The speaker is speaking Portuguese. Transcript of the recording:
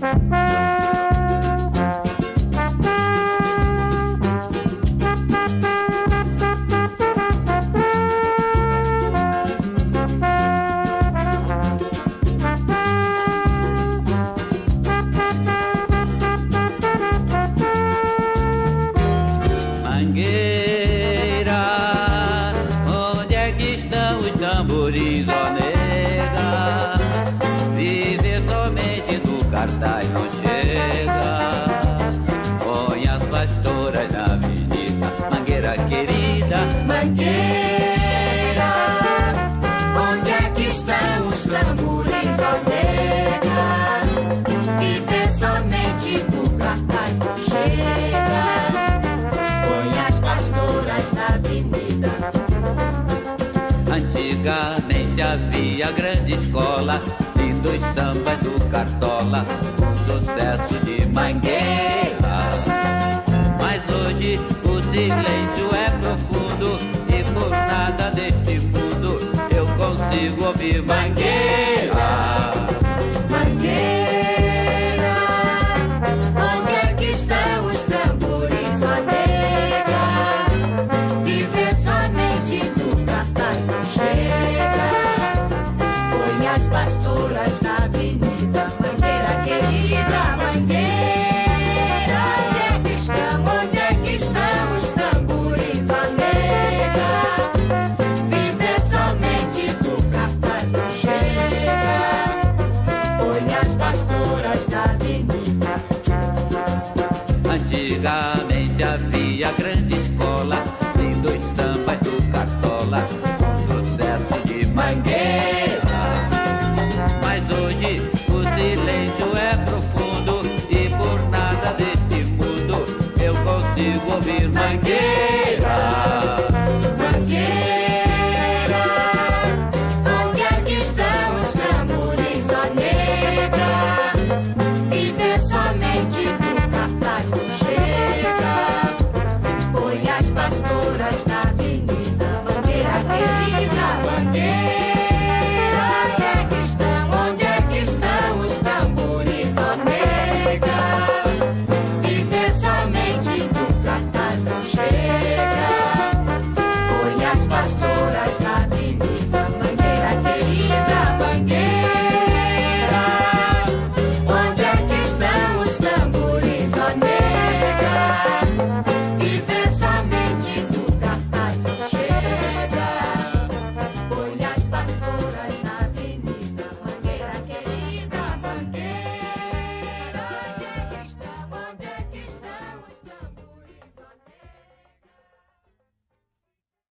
Antigamente havia grande escola, lindos sambas do Cartola, sucesso de Mangueira. Mas hoje o silêncio é profundo e por nada deste mundo eu consigo ouvir Mangueira. Mangueira, onde é que estão os tambores, ó nega? Viver somente no cartaz não chega. Põe as pastoras na avenida, Mangueira querida,